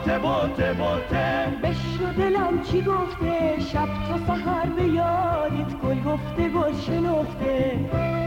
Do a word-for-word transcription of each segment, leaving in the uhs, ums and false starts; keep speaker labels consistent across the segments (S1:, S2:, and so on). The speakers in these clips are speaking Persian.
S1: باته باته باته
S2: بشنو دلم چی گفته، شب تا سحر به یادت گل گفته گل شنفته.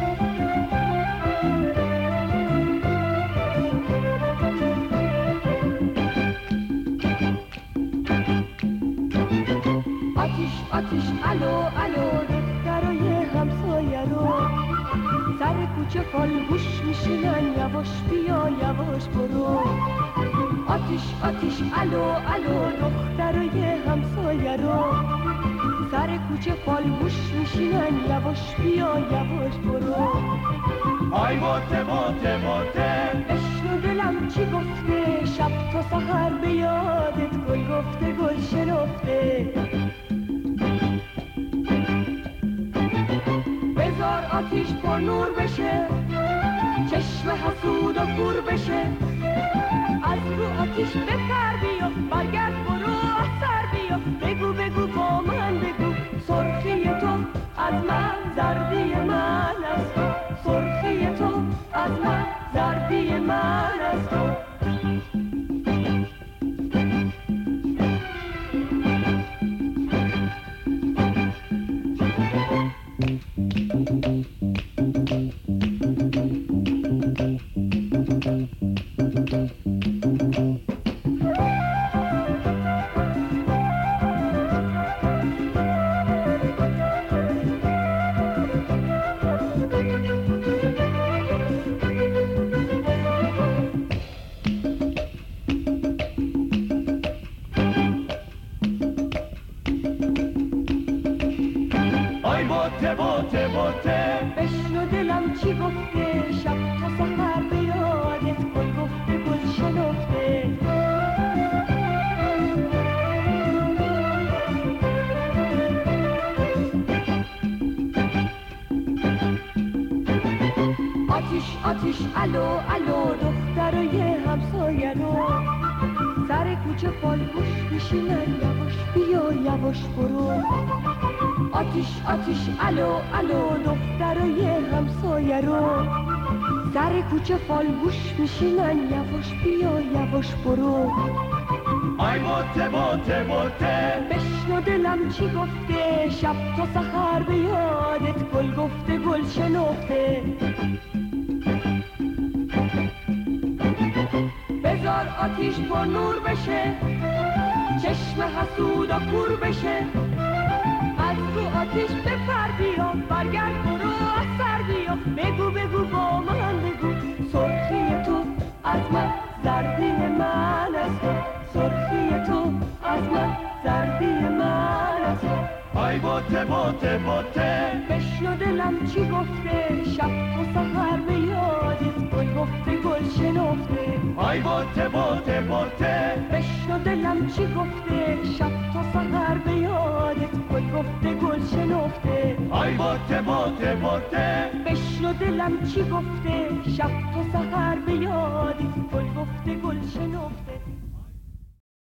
S2: آتیش آتیش الو الو دخترای همسایه رو سر کوچه فالگوش میشینن، یواش بیا یواش برو. آتیش آتیش الو الو دخترای همسایه رو سر کوچه فالگوش میشینن، یواش بیا یواش برو.
S1: آی باته باته باته
S2: بشنو دلم چی گفته، شب تا سحر به یادت گل گفته گل شنفته. بذار آتیش پر نور بشه، چشم حسود و کور بشه. از رو آتیش بپر بیا، برگرد برو سر بیا. بگو بگو با من بگو، سرخی تو از من زردی من از تو. سرخی تو از من زردی من از تو.
S1: آی باته باته باته
S2: بشنو دلم چی گفته، شب تا سحر به یادت گل گفته گل شنفته. آتیش آتیش الو الو دخترای همسایه رو سر کوچه فالگوش میشینن، یواش بیا یواش برو. آتیش آتیش الو الو دخترای همسایه رو سر کوچه فالگوش میشینن، یواش بیا یواش برو.
S1: آی باته باته باته
S2: بشنو دلم چی گفته، شب تا سحر به یادت گل گفته گل شنفته. بذار آتیش پر نور بشه، چشم حسود و کور بشه. از رو آتیش بپر بیا، برگرد برو سر بیا. بگو بگو با من بگو، سرخی تو از من زردی من از تو. سرخی تو از من زردی من از تو.
S1: آی باته باته باته
S2: بشنو دلم چی گفته، شب تا سحر به یادت گل گفته گل شنفته.
S1: آی باته باته باته
S2: بشنو دلم چی گفته، شب تا سحر به یادت گل گفته گل شنفته.
S1: آی باته باته باته
S2: بشنو دلم چی گفته، شب تا سحر به یادت گل گفته گل شنفته.